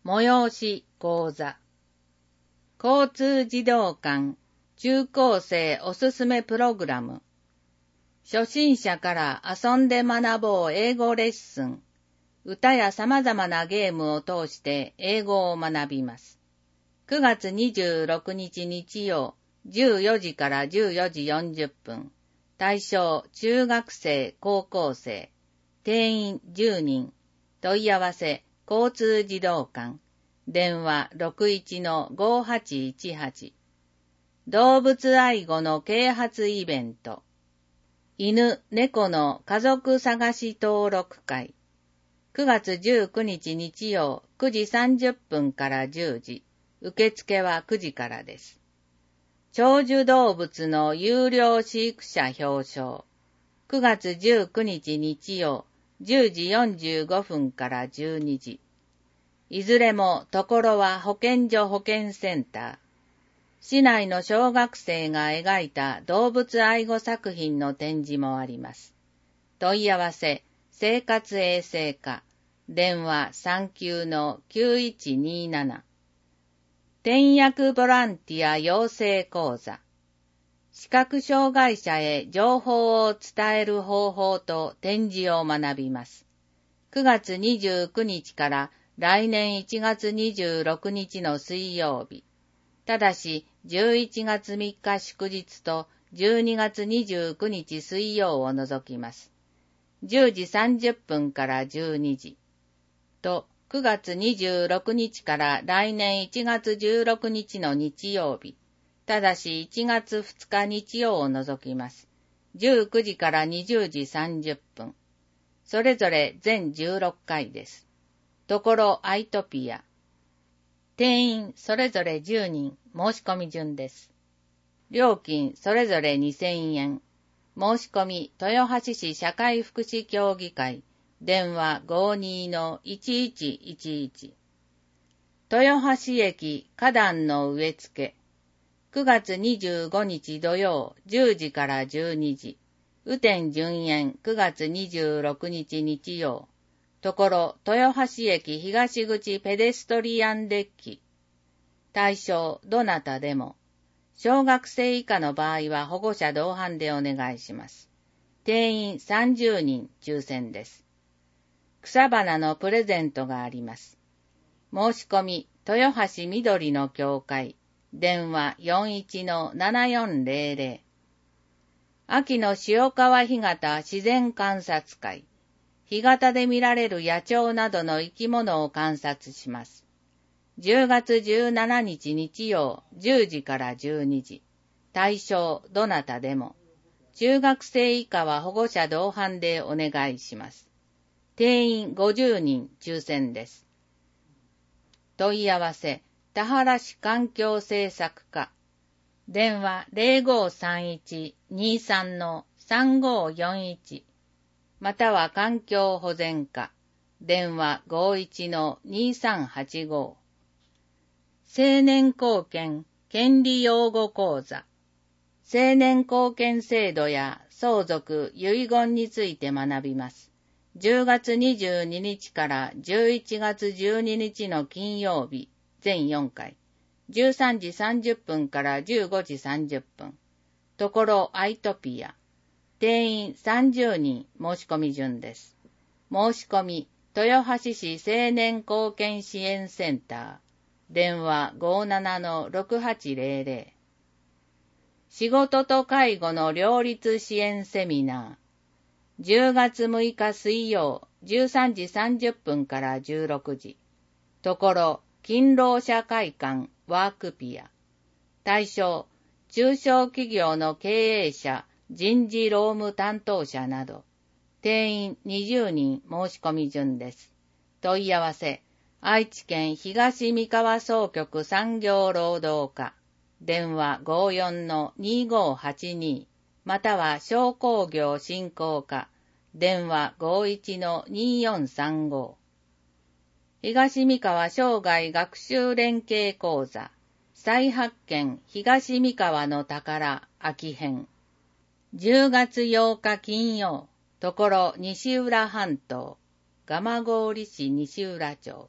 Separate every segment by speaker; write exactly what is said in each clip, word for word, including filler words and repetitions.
Speaker 1: 催し講座。交通児童館中高生おすすめプログラム。初心者から遊んで学ぼう英語レッスン。歌や様々なゲームを通して英語を学びます。くがつにじゅうろくにち日曜、じゅうよじからじゅうよじよんじゅっぷん。対象中学生、高校生。定員じゅうにん。問い合わせ交通児童館。電話 ろくいちのごはちいちはち。動物愛護の啓発イベント。犬、猫の家族探し登録会。くがつじゅうくにち日曜くじさんじゅっぷんからじゅうじ。受付はくじからです。長寿動物の有料飼育者表彰。くがつじゅうくにち日曜じゅうじよんじゅうごふんからじゅうにじ。いずれもところは保健所保健センター。市内の小学生が描いた動物愛護作品の展示もあります。問い合わせ、生活衛生課。電話 さんきゅうのきゅういちになな。転訳ボランティア養成講座。視覚障害者へ情報を伝える方法と展示を学びます。くがつにじゅうくにちから来年いちがつにじゅうろくにちの水曜日。ただしじゅういちがつみっか祝日とじゅうにがつにじゅうくにち水曜を除きます。じゅうじさんじゅっぷんからじゅうにじ。とくがつにじゅうろくにちから来年いちがつじゅうろくにちの日曜日。ただしいちがつふつか日曜を除きます。じゅうくじからにじゅうじさんじゅっぷん。それぞれ全じゅうろっかいです。ところアイトピア。定員それぞれじゅうにん、申し込み順です。料金それぞれにせんえん。申し込み豊橋市社会福祉協議会。電話 ごにのいちいちいちいち。豊橋駅花壇の植え付け。くがつにじゅうごにち土曜じゅうじからじゅうにじ。雨天順延くがつにじゅうろくにち日曜。ところ豊橋駅東口ペデストリアンデッキ。対象どなたでも。小学生以下の場合は保護者同伴でお願いします。定員さんじゅうにん抽選です。草花のプレゼントがあります。申し込み豊橋緑の協会。電話 よんいちのななよんぜろぜろ。秋の塩川干潟自然観察会。干潟で見られる野鳥などの生き物を観察します。じゅうがつじゅうしちにち日曜じゅうじからじゅうにじ。対象どなたでも。中学生以下は保護者同伴でお願いします。定員ごじゅうにん抽選です。問い合わせ田原市環境政策課。電話 ゼロごさんいちにさんのさんごよんいち。または環境保全課。電話 ごいちのにさんはちご。青年貢献権利擁護講座。青年貢献制度や相続、遺言について学びます。じゅうがつにじゅうににちからじゅういちがつじゅうににちの金曜日、全よんかい。じゅうさんじさんじゅっぷんからじゅうごじさんじゅっぷん。ところアイトピア。定員さんじゅうにん申し込み順です。申し込み豊橋市青年貢献支援センター。電話 ごななのろくはちぜろぜろ。仕事と介護の両立支援セミナー。じゅうがつむいか水曜じゅうさんじさんじゅっぷんからじゅうろくじ。ところ勤労者会館ワークピア。対象中小企業の経営者、人事労務担当者など。定員にじゅうにん申し込み順です。問い合わせ愛知県東三河総局産業労働課。電話 ごよんのにごはちに。または商工業振興課。電話 ごいちのによんさんご。東三河生涯学習連携講座。再発見東三河の宝秋編。じゅうがつようか金曜。ところ西浦半島。蒲郡市西浦町。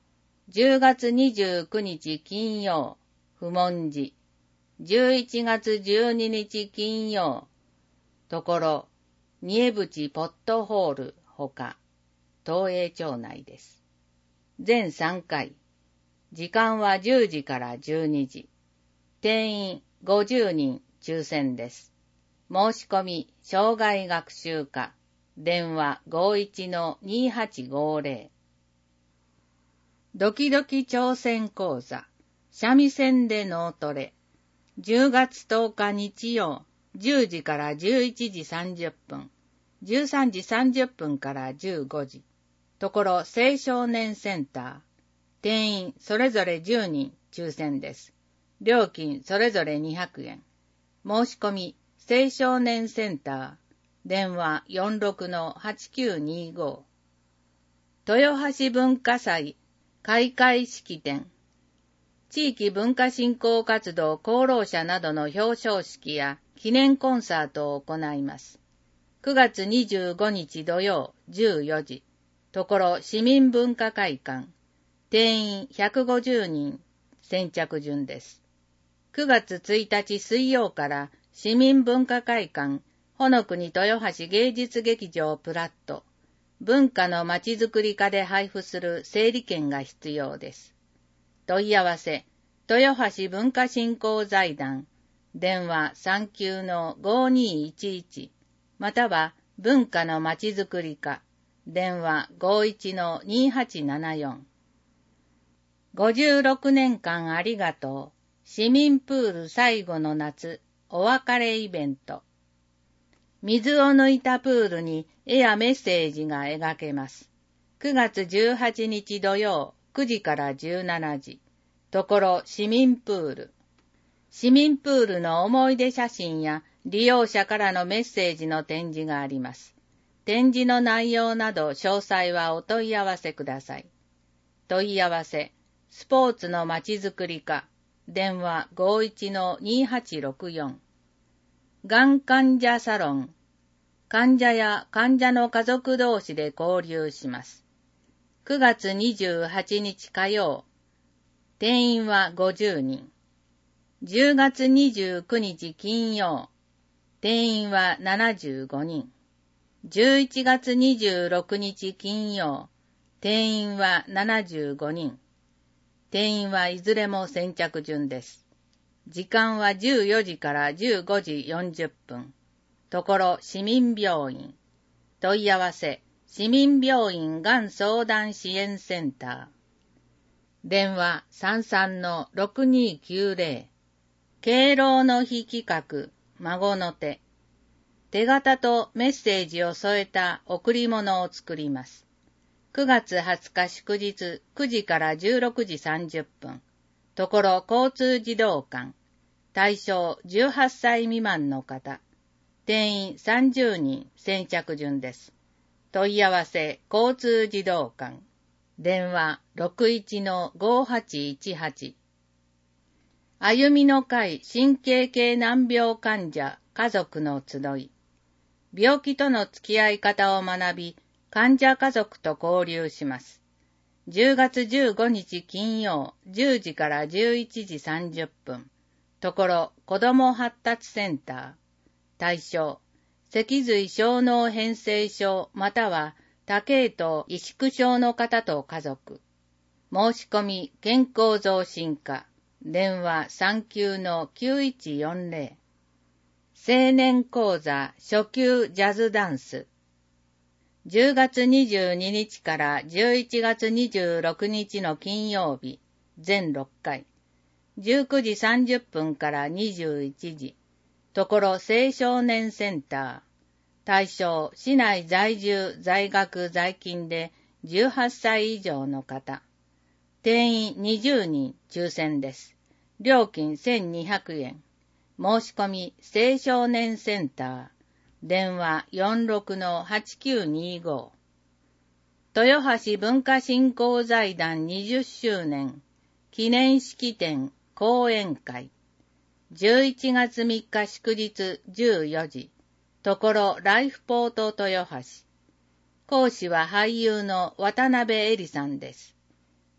Speaker 1: じゅうがつにじゅうくにち金曜、不問寺。じゅういちがつじゅうににち金曜、ところ、二重淵ポットホールほか、東映町内です。全さんかい。時間はじゅうじからじゅうにじ。定員ごじゅうにん抽選です。申し込み、障害学習課。電話 ごいちのにはちごぜろ。ドキドキ挑戦講座。三味線で脳トレ。じゅうがつとおか日曜、じゅうじからじゅういちじさんじゅっぷん。じゅうさんじさんじゅっぷんからじゅうごじ。ところ青少年センター。定員それぞれじゅうにん抽選です。料金それぞれにひゃくえん。申し込み青少年センター。電話 よんろくのはちきゅうにご。豊橋文化祭開会式典。地域文化振興活動功労者などの表彰式や記念コンサートを行います。くがつにじゅうごにち土曜じゅうよじ。ところ市民文化会館。定員ひゃくごじゅうにん。先着順です。くがつついたち水曜から市民文化会館、ほのくに豊橋芸術劇場プラット、文化のまちづくり課で配布する整理券が必要です。問い合わせ、豊橋文化振興財団、電話 さんきゅうのごにいちいち、または文化のまちづくり課、電話 ごいちのにはちななよん。ごじゅうろくねんかんありがとう。市民プール最後の夏、お別れイベント。水を抜いたプールに絵やメッセージが描けます。くがつじゅうはちにち土曜くじからじゅうしちじ。ところ市民プール。市民プールの思い出写真や利用者からのメッセージの展示があります。展示の内容など詳細はお問い合わせください。問い合わせ、スポーツのまちづくり課、電話 ごいちのにはちろくよん。がん患者サロン、患者や患者の家族同士で交流します。くがつにじゅうはちにち火曜、定員はごじゅうにん。じゅうがつにじゅうくにち金曜、定員はななじゅうごにん。じゅういちがつにじゅうろくにち金曜、定員はななじゅうごにん。定員はいずれも先着順です。時間はじゅうよじからじゅうごじよんじゅっぷん。ところ市民病院。問い合わせ、市民病院がん相談支援センター。電話 さんさんのろくにきゅうぜろ。敬老の日企画、孫の手。手形とメッセージを添えた贈り物を作ります。くがつはつか祝日くじからじゅうろくじさんじゅっぷん。ところ交通児童館。対象じゅうはっさい未満の方。定員さんじゅうにん先着順です。問い合わせ交通児童館。電話 ろくいちのごはちいちはち。歩みの会神経系難病患者家族の集い。病気との付き合い方を学び、患者家族と交流します。じゅうがつじゅうごにち金曜じゅうじからじゅういちじさんじゅっぷん。ところ子ども発達センター。対象、脊髄小脳変性症または多系統萎縮症の方と家族。申し込み健康増進課。電話 さんきゅうのきゅういちよんぜろ。青年講座初級ジャズダンス。じゅうがつにじゅうににちからじゅういちがつにじゅうろくにちの金曜日、全ろっかい。じゅうくじさんじゅっぷんからにじゅういちじ。ところ青少年センター。対象、市内在住、在学、在勤でじゅうはっさい以上の方。定員にじゅうにん抽選です。料金せんにひゃくえん。申し込み青少年センター。電話 よんろくのはちきゅうにご。豊橋文化振興財団にじゅっしゅうねん記念式典講演会。じゅういちがつみっか祝日じゅうよじ。ところライフポート豊橋。講師は俳優の渡辺恵里さんです。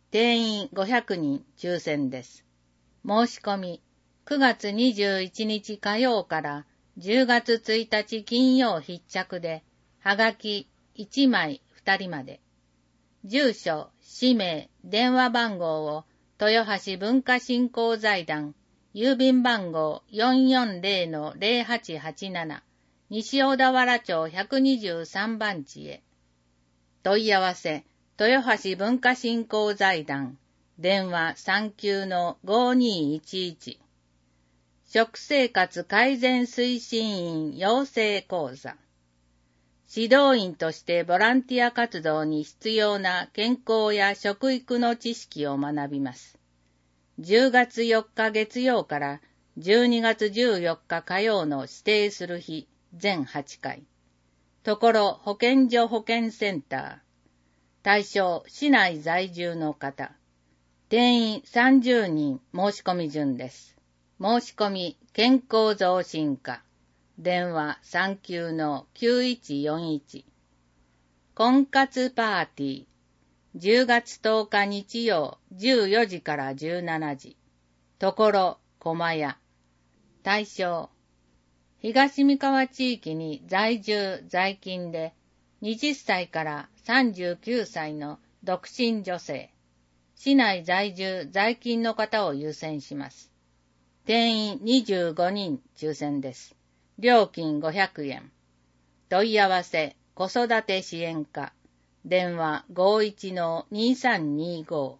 Speaker 1: 定員ごひゃくにん抽選です。申し込み、くがつにじゅういちにち火曜からじゅうがつついたち金曜必着で、はがきいちまいふたりまで。住所、氏名、電話番号を豊橋文化振興財団、郵便番号 よんよんぜろのぜろはちはちなな、西小田原町ひゃくにじゅうさんばんちへ。問い合わせ、豊橋文化振興財団、電話 さんきゅうのごにーいちいち。食生活改善推進員養成講座。指導員としてボランティア活動に必要な健康や食育の知識を学びます。じゅうがつよっか月曜からじゅうにがつじゅうよっか火曜の指定する日全はちかい。ところ保健所保健センター。対象市内在住の方。定員さんじゅうにん申し込み順です。申し込み健康増進課。電話 さんきゅうのきゅういちよんいち。婚活パーティー。じゅうがつとおか日曜じゅうよじからじゅうしちじ。ところ駒屋。対象。東三河地域に在住在勤ではたちからさんじゅうきゅうさいの独身女性。市内在住在勤の方を優先します。定員にじゅうごにん抽選です。料金ごひゃくえん。問い合わせ子育て支援課。電話 ごいちのにさんにご。